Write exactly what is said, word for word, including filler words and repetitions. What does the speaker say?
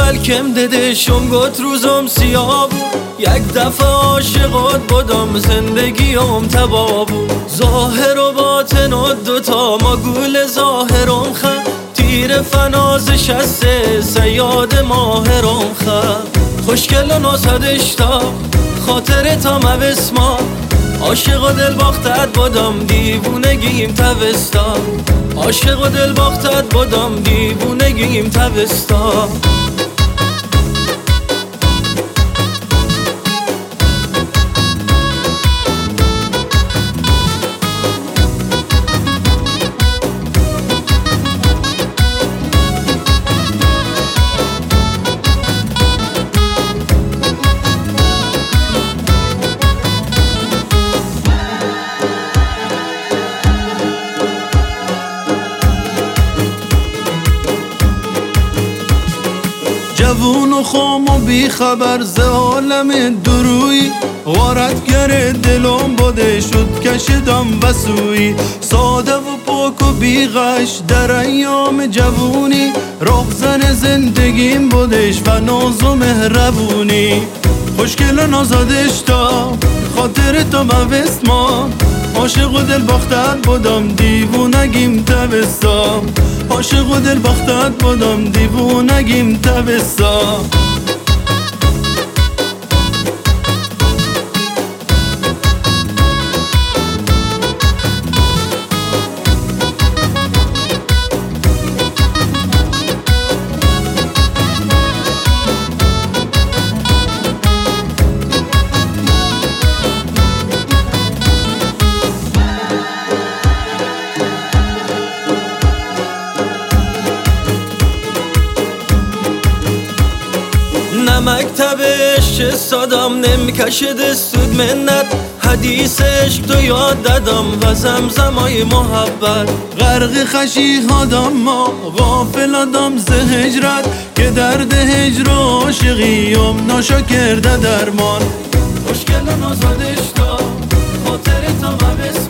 بلکم ددشم گت روزم سیاه بود. یک دفعه عاشقات بودم زندگیم تباه بود. ظاهر و باطن و دوتا مگول ظاهرم خم، تیر فناز شسته سیاد ماهرم خم. خوشگل و نازدشتا خاطر تا موسما، عاشق و دل باختت بودم دیوونگیم تبستا. عاشق و دل باختت بودم دیوونگیم تبستا. جوون و خام و بی خبر ز عالم دروی، غارتگر دلم بوده شد کشیدم بسوی. ساده و پاک و بی غش در ایام جوونی، رهزن زندگیم بودش و ناز و مهربونی. خوشگل و نازدشتا خاطر تا موست ما، عاشق و دل باختت بودم دیوونگیم تبستا. عاشق و دل باختت بودم دیوونگیم تبستا. مکتب عشق سادم نمیکشه دستود منت، حدیث عشق تو یاد دادم و زمزمای محبت. غرق خشی آدم ما غافل آدم ز هجرت، که درد هجر و عاشقیم ناشا کرده درمان. خوشگل و نازدشتا خاطر تا موسما،